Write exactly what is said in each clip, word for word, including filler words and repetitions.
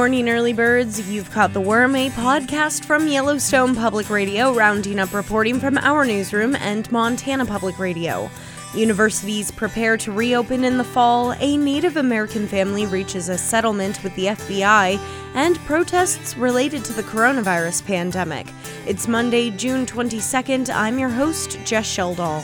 morning, early birds. You've caught the worm, a podcast from Yellowstone Public Radio, rounding up reporting from our newsroom and Montana Public Radio. Universities prepare to reopen in the fall, a Native American family reaches a settlement with the F B I, and protests related to the coronavirus pandemic. It's Monday, June twenty-second. I'm your host, Jess Sheldall.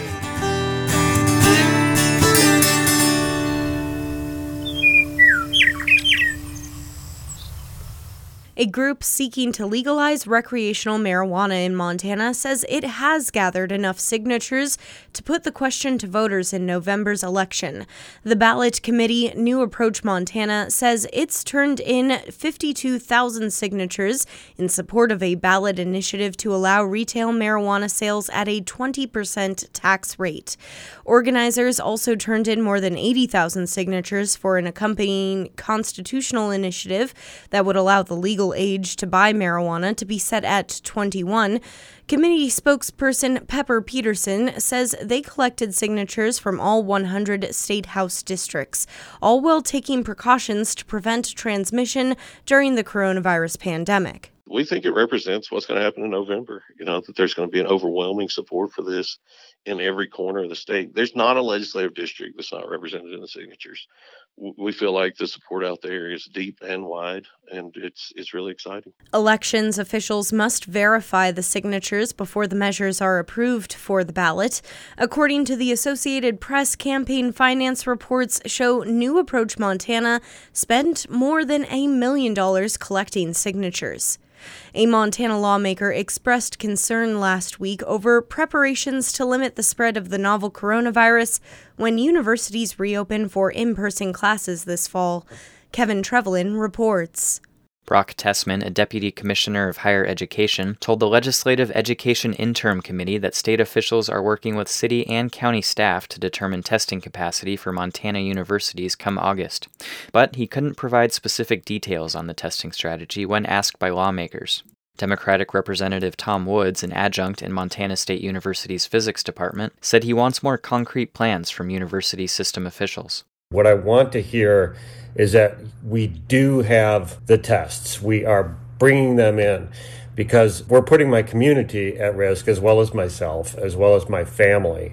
A group seeking to legalize recreational marijuana in Montana says it has gathered enough signatures to put the question to voters in November's election. The ballot committee, New Approach Montana, says it's turned in fifty-two thousand signatures in support of a ballot initiative to allow retail marijuana sales at a twenty percent tax rate. Organizers also turned in more than eighty thousand signatures for an accompanying constitutional initiative that would allow the legal age to buy marijuana to be set at twenty-one. Committee spokesperson Pepper Peterson says they collected signatures from all one hundred state house districts, all while taking precautions to prevent transmission during the coronavirus pandemic. We think it represents what's going to happen in November, you know, that there's going to be an overwhelming support for this in every corner of the state. There's not a legislative district that's not represented in the signatures. We feel like the support out there is deep and wide, and it's it's really exciting. Elections officials must verify the signatures before the measures are approved for the ballot. According to the Associated Press, campaign finance reports show New Approach Montana spent more than a million dollars collecting signatures. A Montana lawmaker expressed concern last week over preparations to limit the spread of the novel coronavirus when universities reopen for in-person classes this fall. Kevin Trevelyan reports. Brock Tessman, a deputy commissioner of higher education, told the Legislative Education Interim Committee that state officials are working with city and county staff to determine testing capacity for Montana universities come August. But he couldn't provide specific details on the testing strategy when asked by lawmakers. Democratic Representative Tom Woods, an adjunct in Montana State University's physics department, said he wants more concrete plans from university system officials. What I want to hear is that we do have the tests. We are bringing them in because we're putting my community at risk as well as myself, as well as my family.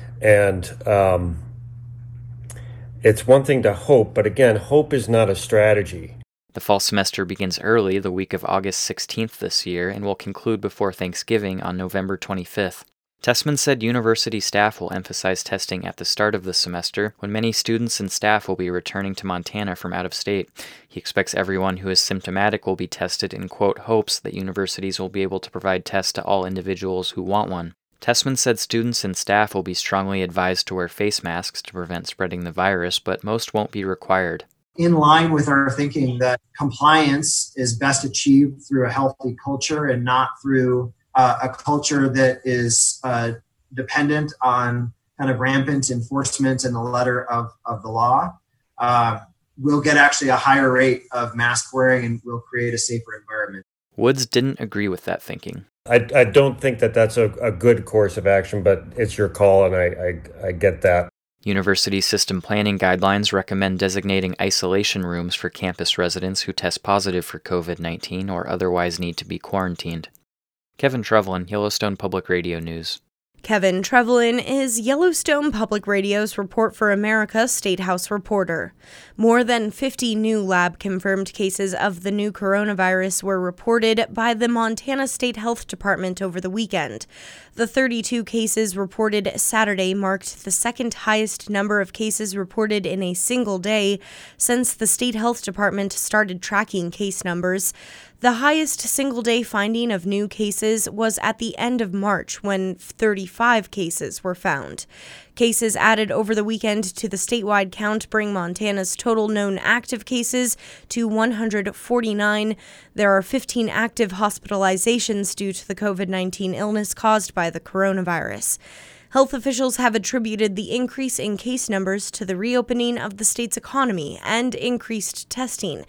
And um, it's one thing to hope, but again, hope is not a strategy. The fall semester begins early the week of August sixteenth this year and will conclude before Thanksgiving on November twenty-fifth. Tessman said university staff will emphasize testing at the start of the semester when many students and staff will be returning to Montana from out of state. He expects everyone who is symptomatic will be tested in, quote, hopes that universities will be able to provide tests to all individuals who want one. Tessman said students and staff will be strongly advised to wear face masks to prevent spreading the virus, but most won't be required. In line with our thinking that compliance is best achieved through a healthy culture and not through Uh, a culture that is uh, dependent on kind of rampant enforcement in the letter of, of the law, uh, we'll get actually a higher rate of mask wearing and we'll create a safer environment. Woods didn't agree with that thinking. I, I don't think that that's a, a good course of action, but it's your call, and I, I, I get that. University system planning guidelines recommend designating isolation rooms for campus residents who test positive for covid nineteen or otherwise need to be quarantined. Kevin Trevelyan, Yellowstone Public Radio News. Kevin Trevelyan is Yellowstone Public Radio's Report for America State House reporter. More than fifty new lab-confirmed cases of the new coronavirus were reported by the Montana State Health Department over the weekend. The thirty-two cases reported Saturday marked the second highest number of cases reported in a single day since the State Health Department started tracking case numbers. The highest single-day finding of new cases was at the end of March, when thirty-five cases were found. Cases added over the weekend to the statewide count bring Montana's total known active cases to one hundred forty-nine. There are fifteen active hospitalizations due to the covid nineteen illness caused by the coronavirus. Health officials have attributed the increase in case numbers to the reopening of the state's economy and increased testing.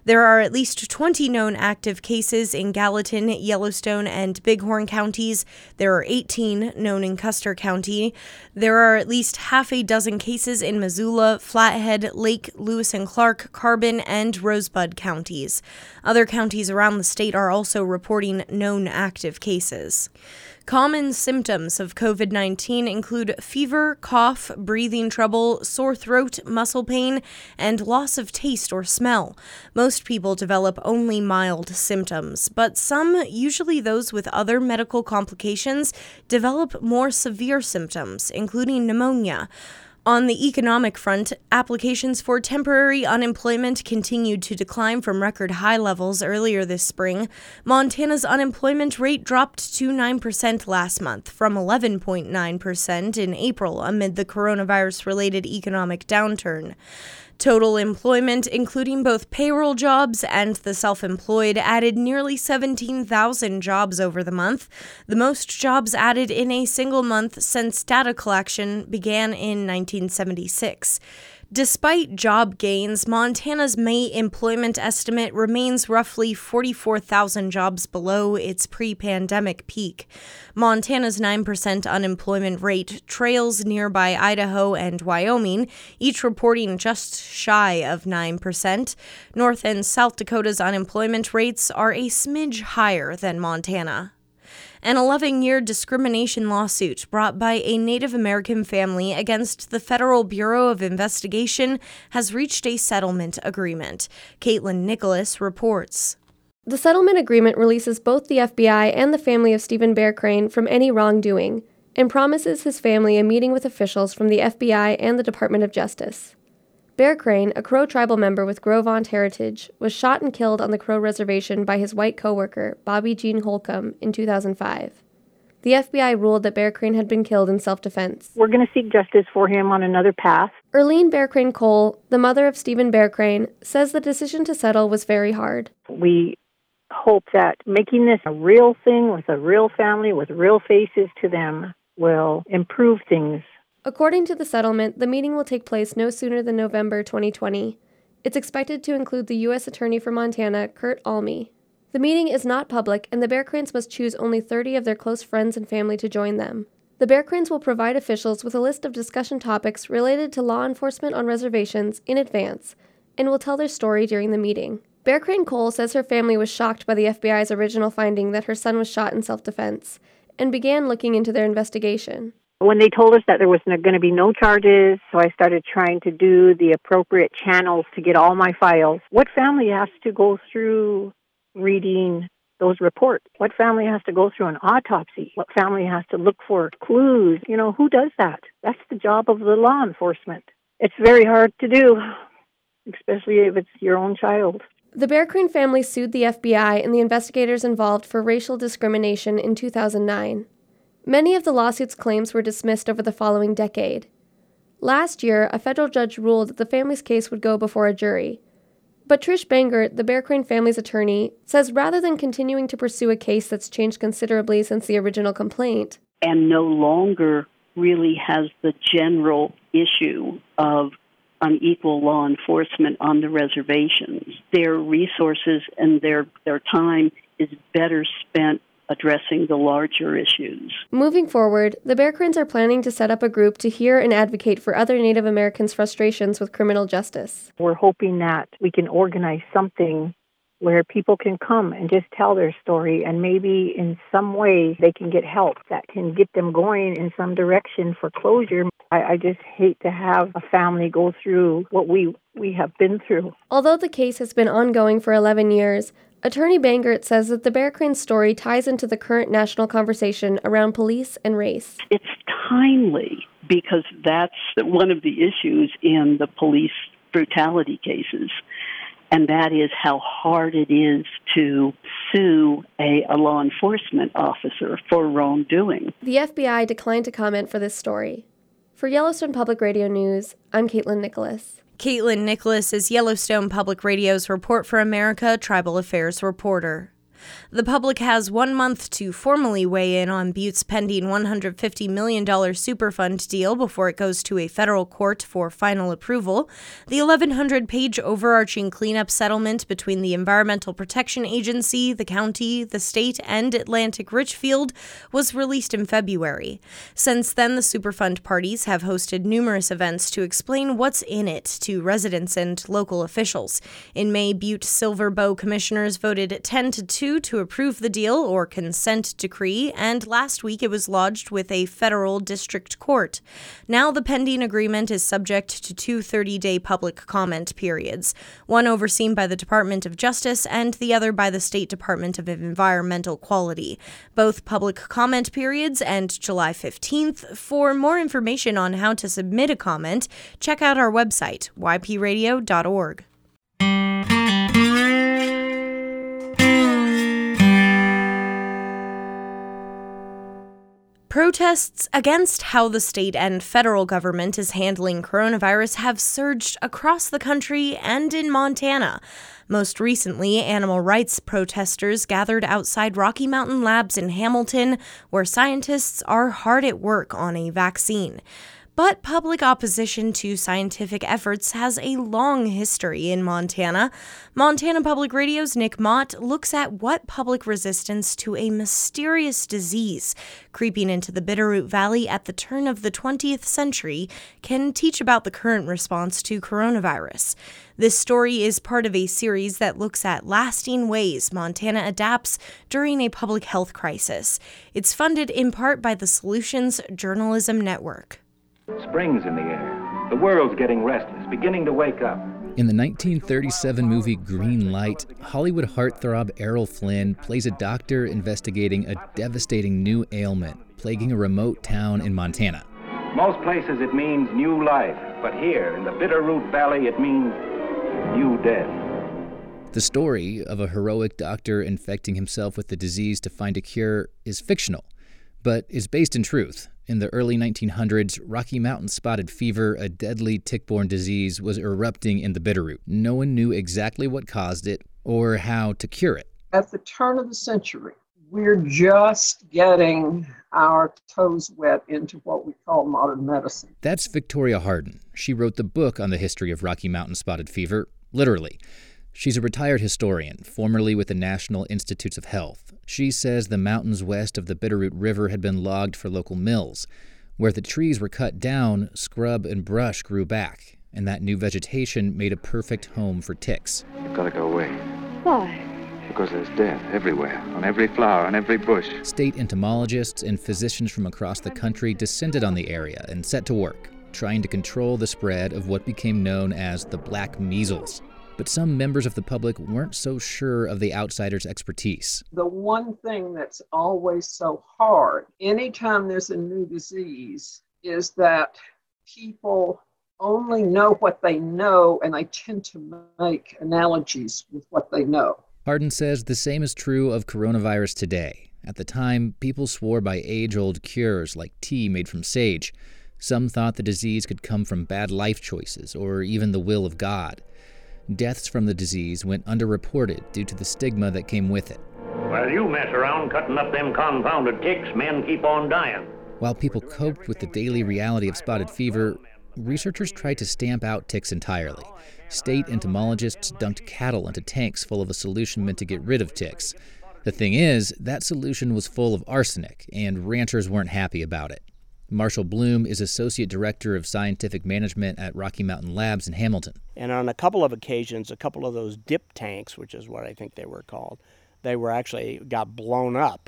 There are at least twenty known active cases in Gallatin, Yellowstone, and Bighorn counties. There are eighteen known in Custer County. There are at least half a dozen cases in Missoula, Flathead, Lake, Lewis and Clark, Carbon, and Rosebud counties. Other counties around the state are also reporting known active cases. Common symptoms of covid nineteen include fever, cough, breathing trouble, sore throat, muscle pain, and loss of taste or smell. Most people develop only mild symptoms, but some, usually those with other medical complications, develop more severe symptoms, including pneumonia. On the economic front, applications for temporary unemployment continued to decline from record high levels earlier this spring. Montana's unemployment rate dropped to nine percent last month from eleven point nine percent in April amid the coronavirus-related economic downturn. Total employment, including both payroll jobs and the self-employed, added nearly seventeen thousand jobs over the month, the most jobs added in a single month since data collection began in nineteen seventy-six. Despite job gains, Montana's May employment estimate remains roughly forty-four thousand jobs below its pre-pandemic peak. Montana's nine percent unemployment rate trails nearby Idaho and Wyoming, each reporting just shy of nine percent. North and South Dakota's unemployment rates are a smidge higher than Montana. An eleven-year discrimination lawsuit brought by a Native American family against the Federal Bureau of Investigation has reached a settlement agreement. Caitlin Nicholas reports. The settlement agreement releases both the F B I and the family of Stephen Bear Crane from any wrongdoing and promises his family a meeting with officials from the F B I and the Department of Justice. Bear Crane, a Crow tribal member with Gros Ventre heritage, was shot and killed on the Crow reservation by his white co-worker, Bobby Jean Holcomb, in two thousand five. The F B I ruled that Bear Crane had been killed in self-defense. We're going to seek justice for him on another path. Erlene Bear Crane Cole, the mother of Stephen Bear Crane, says the decision to settle was very hard. We hope that making this a real thing with a real family, with real faces to them, will improve things. According to the settlement, the meeting will take place no sooner than November twenty twenty. It's expected to include the U S Attorney for Montana, Kurt Alme. The meeting is not public, and the Bear Cranes must choose only thirty of their close friends and family to join them. The Bear Cranes will provide officials with a list of discussion topics related to law enforcement on reservations in advance, and will tell their story during the meeting. Bear Crane Cole says her family was shocked by the F B I's original finding that her son was shot in self-defense, and began looking into their investigation. When they told us that there was going to be no charges, so I started trying to do the appropriate channels to get all my files. What family has to go through reading those reports? What family has to go through an autopsy? What family has to look for clues? You know, who does that? That's the job of the law enforcement. It's very hard to do, especially if it's your own child. The Bear Crane family sued the F B I and the investigators involved for racial discrimination in two thousand nine. Many of the lawsuit's claims were dismissed over the following decade. Last year, a federal judge ruled that the family's case would go before a jury. But Trish Bangert, the Bear Crane family's attorney, says rather than continuing to pursue a case that's changed considerably since the original complaint, and no longer really has the general issue of unequal law enforcement on the reservations, their resources and their, their time is better spent addressing the larger issues. Moving forward, the Bear Cranes are planning to set up a group to hear and advocate for other Native Americans' frustrations with criminal justice. We're hoping that we can organize something where people can come and just tell their story, and maybe in some way they can get help that can get them going in some direction for closure. I, I just hate to have a family go through what we, we have been through. Although the case has been ongoing for eleven years, Attorney Bangert says that the Bear Crane story ties into the current national conversation around police and race. It's timely because that's one of the issues in the police brutality cases, and that is how hard it is to sue a, a law enforcement officer for wrongdoing. The F B I declined to comment for this story. For Yellowstone Public Radio News, I'm Caitlin Nicholas. Caitlin Nicholas is Yellowstone Public Radio's Report for America Tribal Affairs reporter. The public has one month to formally weigh in on Butte's pending one hundred fifty million dollars Superfund deal before it goes to a federal court for final approval. The eleven hundred page overarching cleanup settlement between the Environmental Protection Agency, the county, the state, and Atlantic Richfield was released in February. Since then, the Superfund parties have hosted numerous events to explain what's in it to residents and local officials. In May, Butte Silver Bow commissioners voted ten to two to approve the deal or consent decree, and last week it was lodged with a federal district court. Now the pending agreement is subject to two thirty-day public comment periods, one overseen by the Department of Justice and the other by the State Department of Environmental Quality. Both public comment periods end July fifteenth. For more information on how to submit a comment, check out our website, y p radio dot org. Protests against how the state and federal government is handling coronavirus have surged across the country and in Montana. Most recently, animal rights protesters gathered outside Rocky Mountain Labs in Hamilton, where scientists are hard at work on a vaccine. But public opposition to scientific efforts has a long history in Montana. Montana Public Radio's Nick Mott looks at what public resistance to a mysterious disease creeping into the Bitterroot Valley at the turn of the twentieth century can teach about the current response to coronavirus. This story is part of a series that looks at lasting ways Montana adapts during a public health crisis. It's funded in part by the Solutions Journalism Network. Spring's in the air. The world's getting restless, beginning to wake up. In the nineteen thirty-seven movie Green Light, Hollywood heartthrob Errol Flynn plays a doctor investigating a devastating new ailment plaguing a remote town in Montana. Most places it means new life, but here in the Bitterroot Valley it means new death. The story of a heroic doctor infecting himself with the disease to find a cure is fictional, but is based in truth. In the early nineteen hundreds, Rocky Mountain spotted fever, a deadly tick-borne disease, was erupting in the Bitterroot. No one knew exactly what caused it or how to cure it. At the turn of the century, we're just getting our toes wet into what we call modern medicine. That's Victoria Hardin. She wrote the book on the history of Rocky Mountain spotted fever, literally. She's a retired historian, formerly with the National Institutes of Health. She says the mountains west of the Bitterroot River had been logged for local mills. Where the trees were cut down, scrub and brush grew back, and that new vegetation made a perfect home for ticks. You've got to go away. Why? Because there's death everywhere, on every flower, on every bush. State entomologists and physicians from across the country descended on the area and set to work, trying to control the spread of what became known as the black measles. But some members of the public weren't so sure of the outsiders' expertise. The one thing that's always so hard, anytime there's a new disease, is that people only know what they know, and they tend to make analogies with what they know. Hardin says the same is true of coronavirus today. At the time, people swore by age-old cures like tea made from sage. Some thought the disease could come from bad life choices or even the will of God. Deaths from the disease went underreported due to the stigma that came with it. While you mess around cutting up them confounded ticks, men keep on dying. While people coped with the daily reality of spotted fever, researchers tried to stamp out ticks entirely. State entomologists dunked cattle into tanks full of a solution meant to get rid of ticks. The thing is, that solution was full of arsenic, and ranchers weren't happy about it. Marshall Bloom is Associate Director of Scientific Management at Rocky Mountain Labs in Hamilton. And on a couple of occasions, a couple of those dip tanks, which is what I think they were called, they were actually got blown up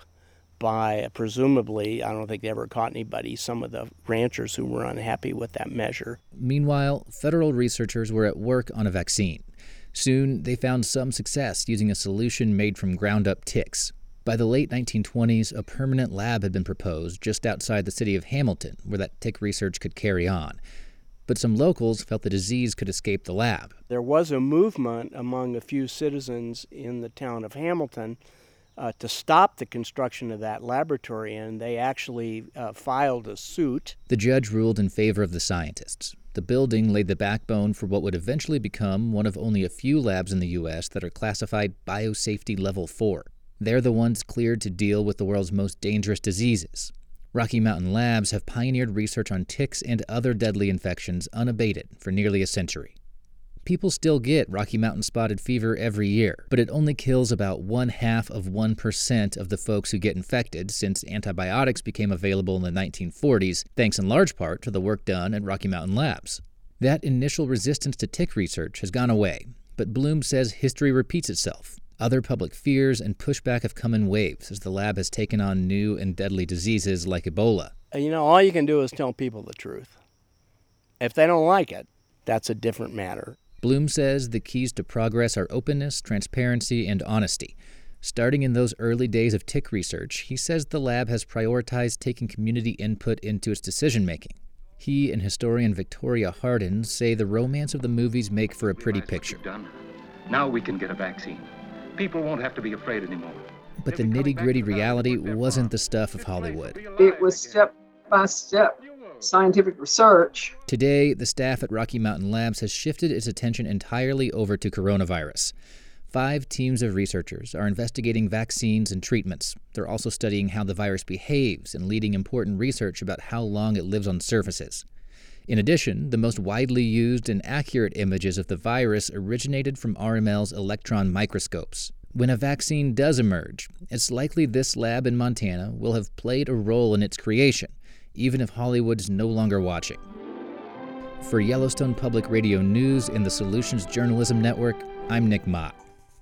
by, presumably, I don't think they ever caught anybody, some of the ranchers who were unhappy with that measure. Meanwhile, federal researchers were at work on a vaccine. Soon, they found some success using a solution made from ground-up ticks. By the late nineteen twenties, a permanent lab had been proposed just outside the city of Hamilton, where that tick research could carry on. But some locals felt the disease could escape the lab. There was a movement among a few citizens in the town of Hamilton uh, to stop the construction of that laboratory, and they actually uh, filed a suit. The judge ruled in favor of the scientists. The building laid the backbone for what would eventually become one of only a few labs in the U S that are classified Biosafety Level four. They're the ones cleared to deal with the world's most dangerous diseases. Rocky Mountain Labs have pioneered research on ticks and other deadly infections unabated for nearly a century. People still get Rocky Mountain spotted fever every year, but it only kills about one half of one percent of the folks who get infected since antibiotics became available in the nineteen forties, thanks in large part to the work done at Rocky Mountain Labs. That initial resistance to tick research has gone away, but Bloom says history repeats itself. Other public fears and pushback have come in waves as the lab has taken on new and deadly diseases like Ebola. You know, all you can do is tell people the truth. If they don't like it, that's a different matter. Bloom says the keys to progress are openness, transparency, and honesty. Starting in those early days of tick research, he says the lab has prioritized taking community input into its decision-making. He and historian Victoria Hardin say the romance of the movies make for a pretty picture. Now we can get a vaccine. People won't have to be afraid anymore. But the nitty-gritty reality wasn't the stuff of Hollywood. It was step-by-step scientific research. Today, the staff at Rocky Mountain Labs has shifted its attention entirely over to coronavirus. Five teams of researchers are investigating vaccines and treatments. They're also studying how the virus behaves and leading important research about how long it lives on surfaces. In addition, the most widely used and accurate images of the virus originated from R M L's electron microscopes. When a vaccine does emerge, it's likely this lab in Montana will have played a role in its creation, even if Hollywood's no longer watching. For Yellowstone Public Radio News and the Solutions Journalism Network, I'm Nick Mott.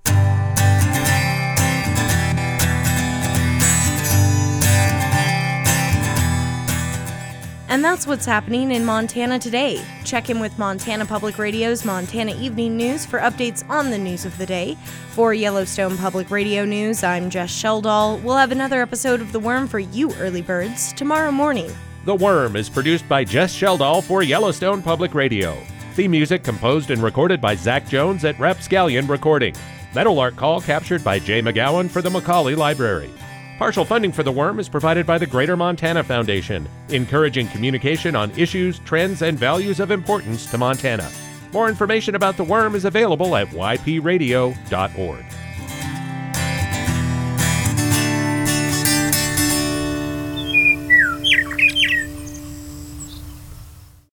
And that's what's happening in Montana today. Check in with Montana Public Radio's Montana Evening News for updates on the news of the day. For Yellowstone Public Radio News, I'm Jess Sheldall. We'll have another episode of The Worm for you early birds tomorrow morning. The Worm is produced by Jess Sheldall for Yellowstone Public Radio. Theme music composed and recorded by Zach Jones at Rapscallion Recording. Metal art call captured by Jay McGowan for the Macaulay Library. Partial funding for The Worm is provided by the Greater Montana Foundation, encouraging communication on issues, trends, and values of importance to Montana. More information about The Worm is available at y p radio dot org.